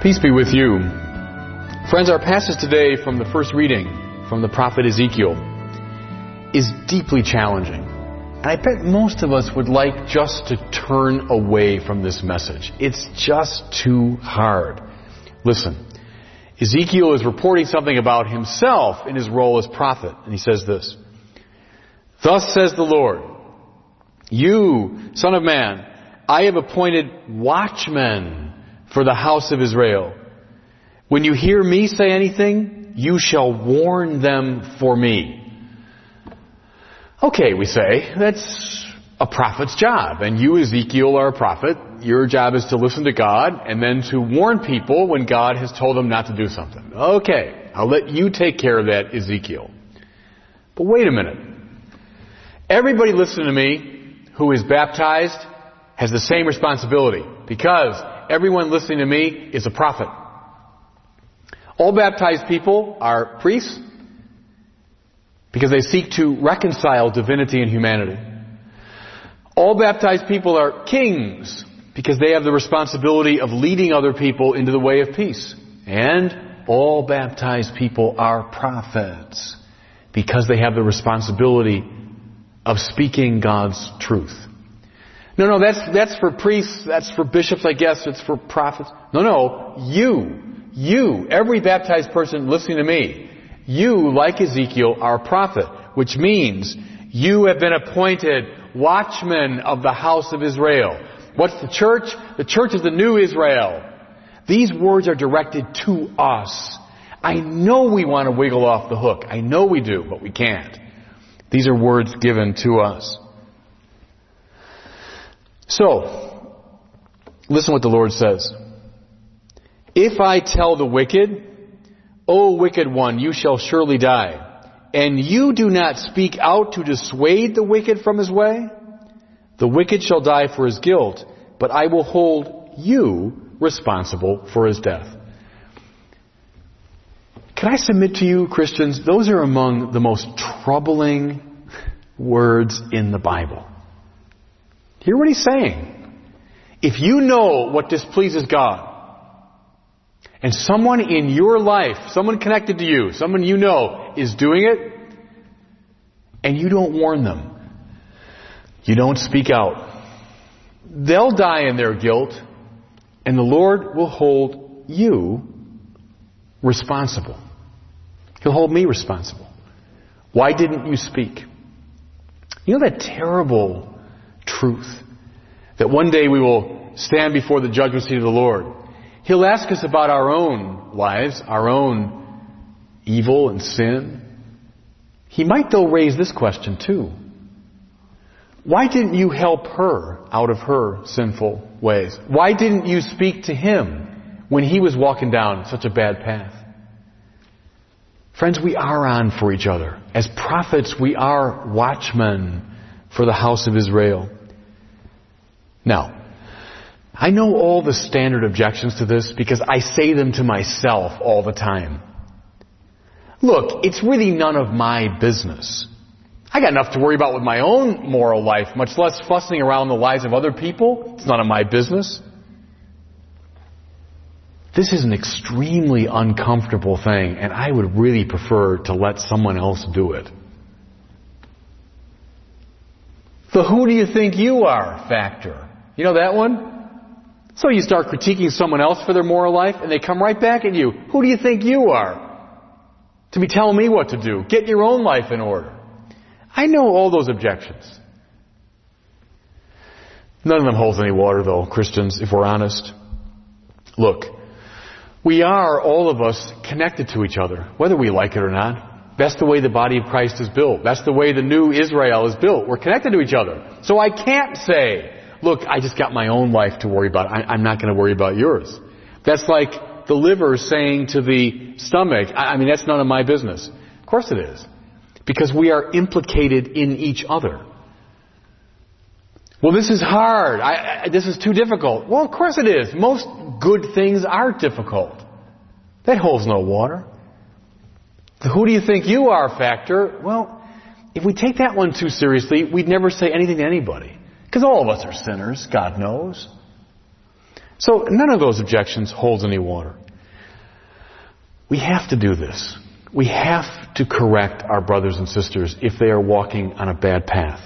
Peace be with you. Friends, our passage today from the first reading from the prophet Ezekiel is deeply challenging. And I bet most of us would like just to turn away from this message. It's just too hard. Listen, Ezekiel is reporting something about himself in his role as prophet. And he says this: "Thus says the Lord, you, son of man, I have appointed watchmen for the house of Israel. When you hear me say anything, you shall warn them for me." Okay, we say, that's a prophet's job. And you, Ezekiel, are a prophet. Your job is to listen to God and then to warn people when God has told them not to do something. Okay, I'll let you take care of that, Ezekiel. But wait a minute. Everybody listening to me who is baptized has the same responsibility, because everyone listening to me is a prophet. All baptized people are priests because they seek to reconcile divinity and humanity. All baptized people are kings because they have the responsibility of leading other people into the way of peace. And all baptized people are prophets because they have the responsibility of speaking God's truth. No, that's for priests, that's for bishops, I guess, it's for prophets. No, you, every baptized person listening to me, you, like Ezekiel, are a prophet, which means you have been appointed watchmen of the house of Israel. What's the church? The church is the new Israel. These words are directed to us. I know we want to wiggle off the hook. I know we do, but we can't. These are words given to us. So, listen what the Lord says. "If I tell the wicked, O wicked one, you shall surely die, and you do not speak out to dissuade the wicked from his way, the wicked shall die for his guilt, but I will hold you responsible for his death." Can I submit to you, Christians, those are among the most troubling words in the Bible. Hear what he's saying. If you know what displeases God, and someone in your life, someone connected to you, someone you know is doing it, and you don't warn them, you don't speak out, they'll die in their guilt, and the Lord will hold you responsible. He'll hold me responsible. Why didn't you speak? You know that terrible truth that one day we will stand before the judgment seat of the Lord. He'll ask us about our own lives, our own evil and sin. He might, though, raise this question too. Why didn't you help her out of her sinful ways? Why didn't you speak to him when he was walking down such a bad path? Friends, we are on for each other. As prophets, we are watchmen for the house of Israel. Now, I know all the standard objections to this because I say them to myself all the time. Look, it's really none of my business. I got enough to worry about with my own moral life, much less fussing around the lives of other people. It's none of my business. This is an extremely uncomfortable thing, and I would really prefer to let someone else do it. The "who do you think you are" factor. You know that one? So you start critiquing someone else for their moral life, and they come right back at you. Who do you think you are to be telling me what to do? Get your own life in order. I know all those objections. None of them holds any water, though, Christians, if we're honest. Look, we are, all of us, connected to each other, whether we like it or not. That's the way the body of Christ is built. That's the way the new Israel is built. We're connected to each other. So I can't say, look, I just got my own life to worry about. I'm not going to worry about yours. That's like the liver saying to the stomach, I mean, that's none of my business. Of course it is. Because we are implicated in each other. Well, this is hard. This is too difficult. Well, of course it is. Most good things are difficult. That holds no water. The "who do you think you are" factor, well, if we take that one too seriously, we'd never say anything to anybody. Because all of us are sinners, God knows. So none of those objections holds any water. We have to do this. We have to correct our brothers and sisters if they are walking on a bad path.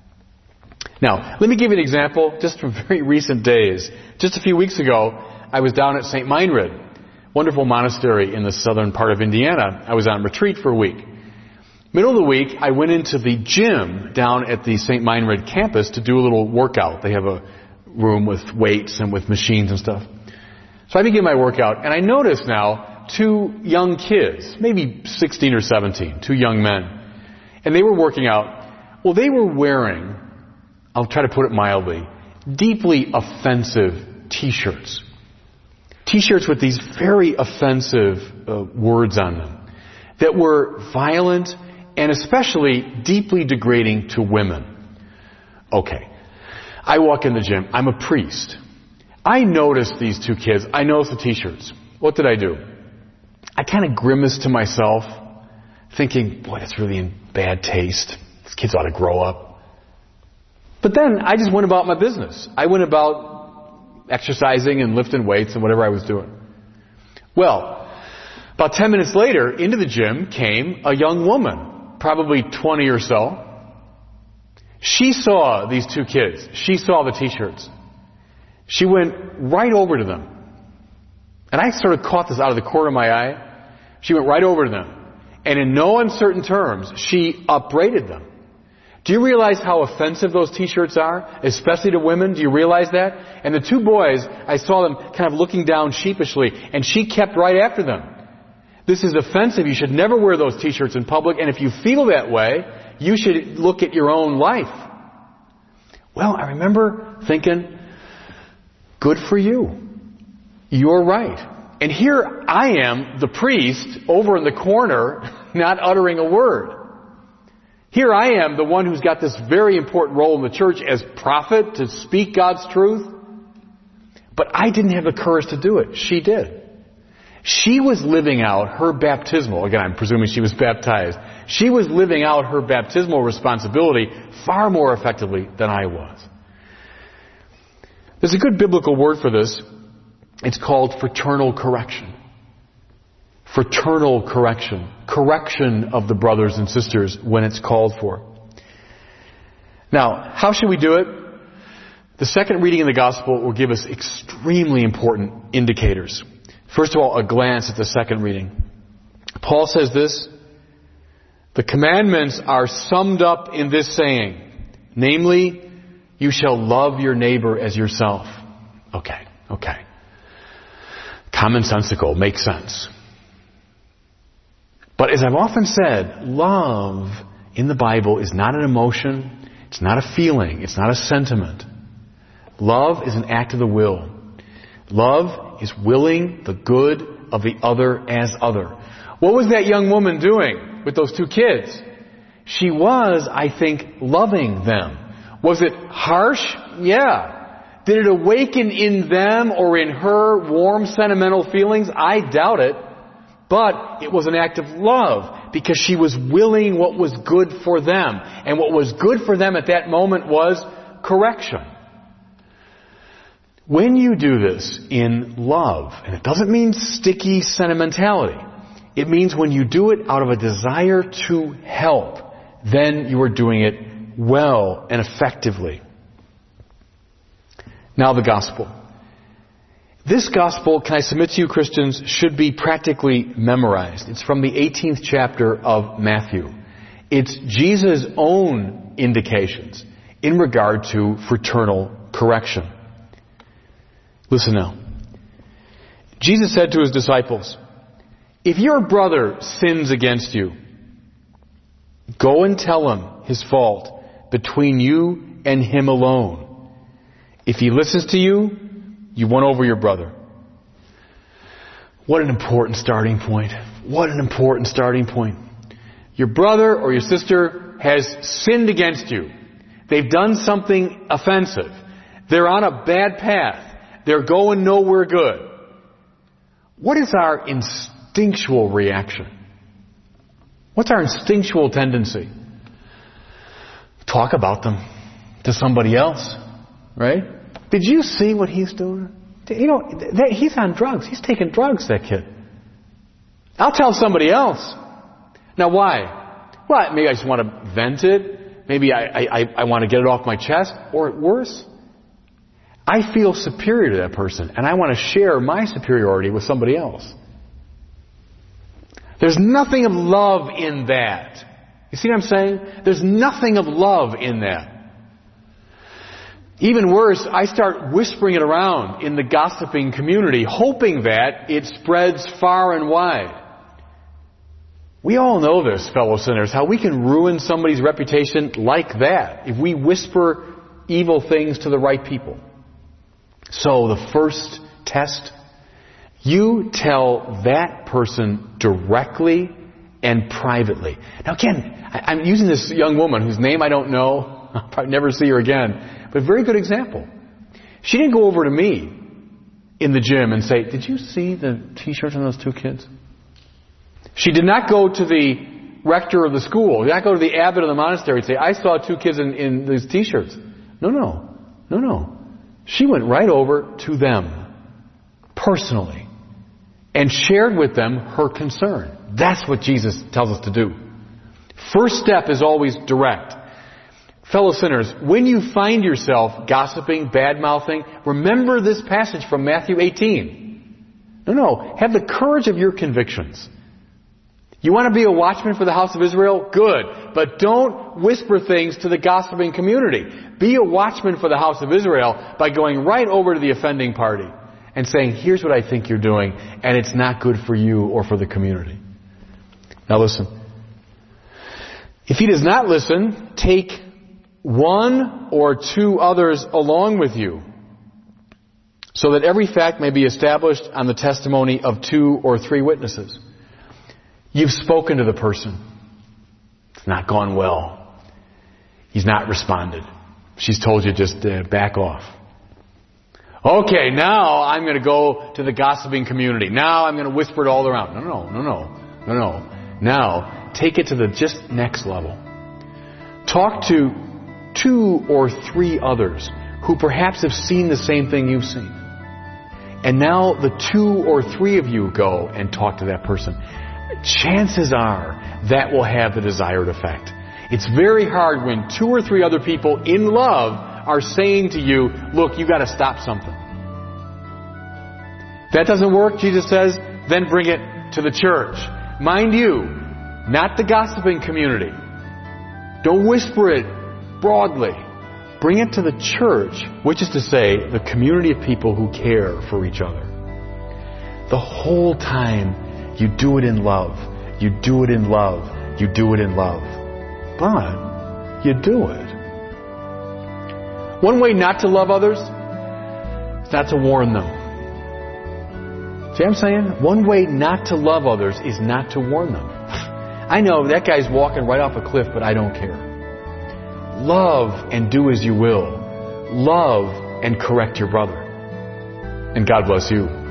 Now, let me give you an example just from very recent days. Just a few weeks ago, I was down at St. Meinrad, wonderful monastery in the southern part of Indiana. I was on retreat for a week. Middle of the week, I went into the gym down at the St. Meinrad campus to do a little workout. They have a room with weights and with machines and stuff. So I begin my workout, and I notice now 2 young kids, maybe 16 or 17, 2 young men. And they were working out. Well, they were wearing, I'll try to put it mildly, deeply offensive T-shirts. T-shirts with these very offensive words on them that were violent and especially deeply degrading to women. Okay. I walk in the gym. I'm a priest. I noticed these 2 kids. I noticed the T-shirts. What did I do? I kind of grimaced to myself, thinking, boy, that's really in bad taste. These kids ought to grow up. But then I just went about my business. I went about exercising and lifting weights and whatever I was doing. Well, about 10 minutes later, into the gym came a young woman, probably 20 or so. She saw these 2 kids. She saw the T-shirts. She went right over to them. And I sort of caught this out of the corner of my eye. She went right over to them. And in no uncertain terms, she upbraided them. Do you realize how offensive those T-shirts are? Especially to women? Do you realize that? And the 2 boys, I saw them kind of looking down sheepishly. And she kept right after them. This is offensive. You should never wear those T-shirts in public. And if you feel that way, you should look at your own life. Well, I remember thinking, good for you. You're right. And here I am, the priest, over in the corner, not uttering a word. Here I am, the one who's got this very important role in the church as prophet to speak God's truth. But I didn't have the courage to do it. She did. She was living out her baptismal, again, I'm presuming she was baptized. She was living out her baptismal responsibility far more effectively than I was. There's a good biblical word for this. It's called fraternal correction. Fraternal correction. Correction of the brothers and sisters when it's called for. Now, how should we do it? The second reading in the Gospel will give us extremely important indicators. First of all, a glance at the second reading. Paul says this, the commandments are summed up in this saying, namely, you shall love your neighbor as yourself. Okay. Commonsensical, makes sense. But as I've often said, love in the Bible is not an emotion, it's not a feeling, it's not a sentiment. Love is an act of the will. Love is willing the good of the other as other. What was that young woman doing with those 2 kids? She was, I think, loving them. Was it harsh? Yeah. Did it awaken in them or in her warm sentimental feelings? I doubt it. But it was an act of love because she was willing what was good for them. And what was good for them at that moment was correction. When you do this in love, and it doesn't mean sticky sentimentality, it means when you do it out of a desire to help, then you are doing it well and effectively. Now the gospel. This gospel, can I submit to you Christians, should be practically memorized. It's from the 18th chapter of Matthew. It's Jesus' own indications in regard to fraternal correction. Listen now. Jesus said to his disciples, if your brother sins against you, go and tell him his fault between you and him alone. If he listens to you, you won over your brother. What an important starting point. What an important starting point. Your brother or your sister has sinned against you. They've done something offensive. They're on a bad path. They're going nowhere good. What is our instinctual reaction? What's our instinctual tendency? Talk about them to somebody else, right? Did you see what he's doing? He's on drugs. He's taking drugs, that kid. I'll tell somebody else. Now why? Well, maybe I just want to vent it. Maybe I want to get it off my chest. Or worse, I feel superior to that person and I want to share my superiority with somebody else. There's nothing of love in that. You see what I'm saying? There's nothing of love in that. Even worse, I start whispering it around in the gossiping community, hoping that it spreads far and wide. We all know this, fellow sinners, how we can ruin somebody's reputation like that if we whisper evil things to the right people. So the first test, you tell that person directly and privately. Now again, I'm using this young woman whose name I don't know. I'll probably never see her again. But a very good example. She didn't go over to me in the gym and say, "Did you see the t-shirts on those two kids?" She did not go to the rector of the school. Did not go to the abbot of the monastery and say, "I saw two kids in these t-shirts." No. She went right over to them personally and shared with them her concern. That's what Jesus tells us to do. First step is always direct. Fellow sinners, when you find yourself gossiping, bad-mouthing, remember this passage from Matthew 18. No. Have the courage of your convictions. You want to be a watchman for the house of Israel? Good. But don't whisper things to the gossiping community. Be a watchman for the house of Israel by going right over to the offending party and saying, "Here's what I think you're doing, and it's not good for you or for the community." Now listen. If he does not listen, take one or two others along with you, so that every fact may be established on the testimony of 2 or 3 witnesses. You've spoken to the person. It's not gone well. He's not responded. She's told you just back off. Okay, now I'm going to go to the gossiping community. Now I'm going to whisper it all around. No. Now, take it to the just next level. Talk to 2 or 3 others who perhaps have seen the same thing you've seen. And now the 2 or 3 of you go and talk to that person. Chances are that will have the desired effect. It's very hard when 2 or 3 other people in love are saying to you, "Look, you got to stop something." If that doesn't work, Jesus says, then bring it to the church. Mind you, not the gossiping community. Don't whisper it broadly. Bring it to the church, which is to say, the community of people who care for each other. The whole time, you do it in love. You do it in love. You do it in love. But you do it. One way not to love others is not to warn them. See what I'm saying? One way not to love others is not to warn them. I know that guy's walking right off a cliff, but I don't care. Love and do as you will. Love and correct your brother. And God bless you.